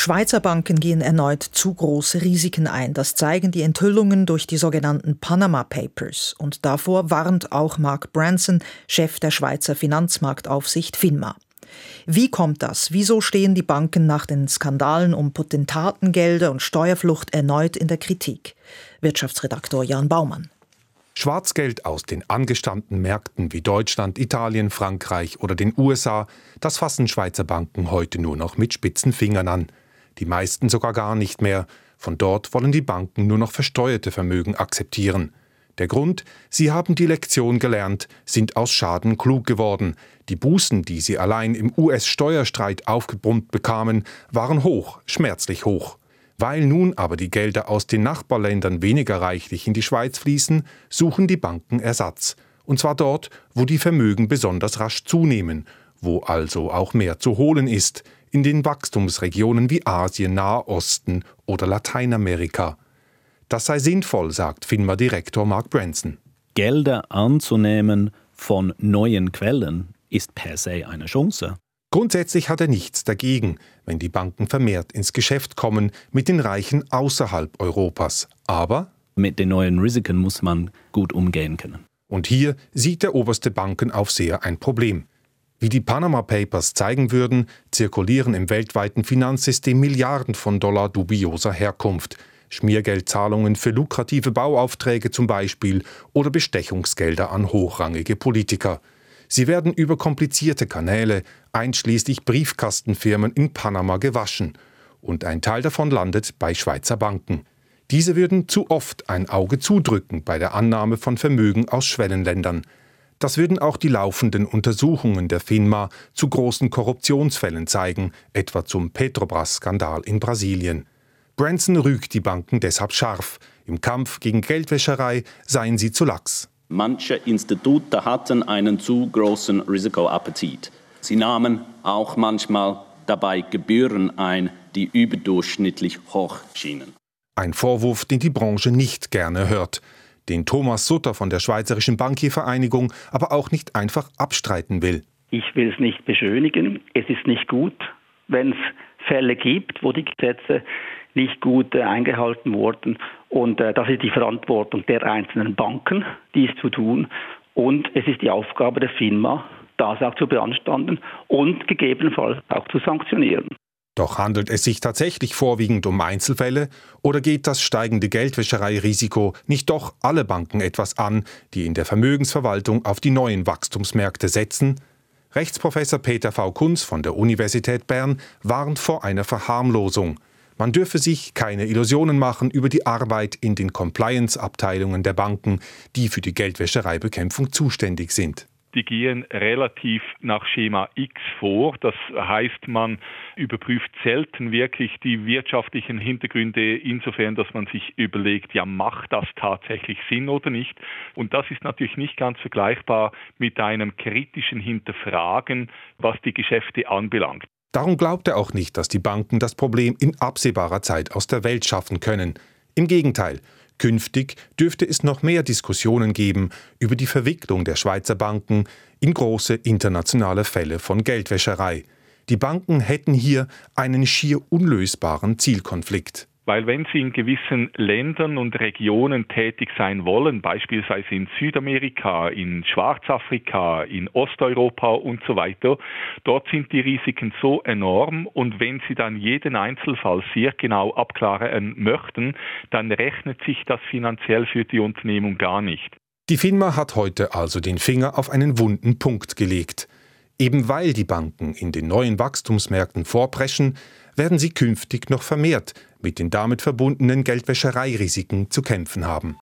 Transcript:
Schweizer Banken gehen erneut zu große Risiken ein. Das zeigen die Enthüllungen durch die sogenannten Panama Papers. Und davor warnt auch Mark Branson, Chef der Schweizer Finanzmarktaufsicht FINMA. Wie kommt das? Wieso stehen die Banken nach den Skandalen um Potentatengelder und Steuerflucht erneut in der Kritik? Wirtschaftsredaktor Jan Baumann. Schwarzgeld aus den angestammten Märkten wie Deutschland, Italien, Frankreich oder den USA, das fassen Schweizer Banken heute nur noch mit spitzen Fingern an. Die meisten sogar gar nicht mehr. Von dort wollen die Banken nur noch versteuerte Vermögen akzeptieren. Der Grund? Sie haben die Lektion gelernt, sind aus Schaden klug geworden. Die Bußen, die sie allein im US-Steuerstreit aufgebrummt bekamen, waren hoch, schmerzlich hoch. Weil nun aber die Gelder aus den Nachbarländern weniger reichlich in die Schweiz fließen, suchen die Banken Ersatz. Und zwar dort, wo die Vermögen besonders rasch zunehmen, wo also auch mehr zu holen ist, in den Wachstumsregionen wie Asien, Nahe Osten oder Lateinamerika. Das sei sinnvoll, sagt FINMA-Direktor Mark Branson. Gelder anzunehmen von neuen Quellen ist per se eine Chance. Grundsätzlich hat er nichts dagegen, wenn die Banken vermehrt ins Geschäft kommen mit den Reichen außerhalb Europas. Aber mit den neuen Risiken muss man gut umgehen können. Und hier sieht der oberste Bankenaufseher ein Problem. Wie die Panama Papers zeigen würden, zirkulieren im weltweiten Finanzsystem Milliarden von Dollar dubioser Herkunft. Schmiergeldzahlungen für lukrative Bauaufträge zum Beispiel oder Bestechungsgelder an hochrangige Politiker. Sie werden über komplizierte Kanäle, einschließlich Briefkastenfirmen in Panama, gewaschen. Und ein Teil davon landet bei Schweizer Banken. Diese würden zu oft ein Auge zudrücken bei der Annahme von Vermögen aus Schwellenländern. Das würden auch die laufenden Untersuchungen der FINMA zu großen Korruptionsfällen zeigen, etwa zum Petrobras-Skandal in Brasilien. Branson rügt die Banken deshalb scharf. Im Kampf gegen Geldwäscherei seien sie zu lax. Manche Institute hatten einen zu großen Risikoappetit. Sie nahmen auch manchmal dabei Gebühren ein, die überdurchschnittlich hoch schienen. Ein Vorwurf, den die Branche nicht gerne hört, den Thomas Sutter von der Schweizerischen Bankiervereinigung aber auch nicht einfach abstreiten will. Ich will es nicht beschönigen. Es ist nicht gut, wenn es Fälle gibt, wo die Gesetze nicht gut eingehalten wurden. Und das ist die Verantwortung der einzelnen Banken, dies zu tun. Und es ist die Aufgabe der FINMA, das auch zu beanstanden und gegebenenfalls auch zu sanktionieren. Doch handelt es sich tatsächlich vorwiegend um Einzelfälle oder geht das steigende Geldwäschereirisiko nicht doch alle Banken etwas an, die in der Vermögensverwaltung auf die neuen Wachstumsmärkte setzen? Rechtsprofessor Peter V. Kunz von der Universität Bern warnt vor einer Verharmlosung. Man dürfe sich keine Illusionen machen über die Arbeit in den Compliance-Abteilungen der Banken, die für die Geldwäschereibekämpfung zuständig sind. Die gehen relativ nach Schema X vor. Das heißt, man überprüft selten wirklich die wirtschaftlichen Hintergründe insofern, dass man sich überlegt, ja, macht das tatsächlich Sinn oder nicht? Und das ist natürlich nicht ganz vergleichbar mit einem kritischen Hinterfragen, was die Geschäfte anbelangt. Darum glaubt er auch nicht, dass die Banken das Problem in absehbarer Zeit aus der Welt schaffen können. Im Gegenteil, künftig dürfte es noch mehr Diskussionen geben über die Verwicklung der Schweizer Banken in große internationale Fälle von Geldwäscherei. Die Banken hätten hier einen schier unlösbaren Zielkonflikt. Weil wenn sie in gewissen Ländern und Regionen tätig sein wollen, beispielsweise in Südamerika, in Schwarzafrika, in Osteuropa und so weiter, dort sind die Risiken so enorm und wenn sie dann jeden Einzelfall sehr genau abklären möchten, dann rechnet sich das finanziell für die Unternehmung gar nicht. Die FINMA hat heute also den Finger auf einen wunden Punkt gelegt. Eben weil die Banken in den neuen Wachstumsmärkten vorpreschen, werden sie künftig noch vermehrt mit den damit verbundenen Geldwäschereirisiken zu kämpfen haben.